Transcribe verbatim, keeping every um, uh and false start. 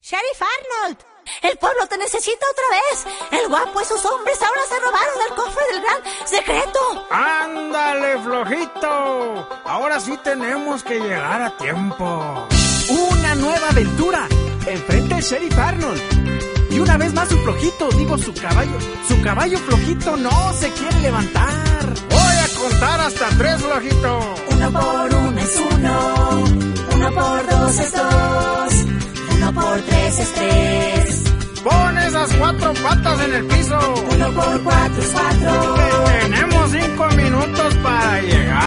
Sheriff Arnold, el pueblo te necesita otra vez. El guapo y sus hombres ahora se robaron el cofre del gran secreto. ¡Ándale, flojito! Ahora sí tenemos que llegar a tiempo. ¡Una nueva aventura! Enfrente el Sheriff Arnold. Y una vez más su flojito, digo su caballo. Su caballo flojito no se quiere levantar. Voy a contar hasta tres, flojito. Uno por uno es uno. Uno por dos es dos. Uno por tres es tres. Pon esas cuatro patas en el piso. Uno por cuatro es cuatro. Tenemos cinco minutos para llegar.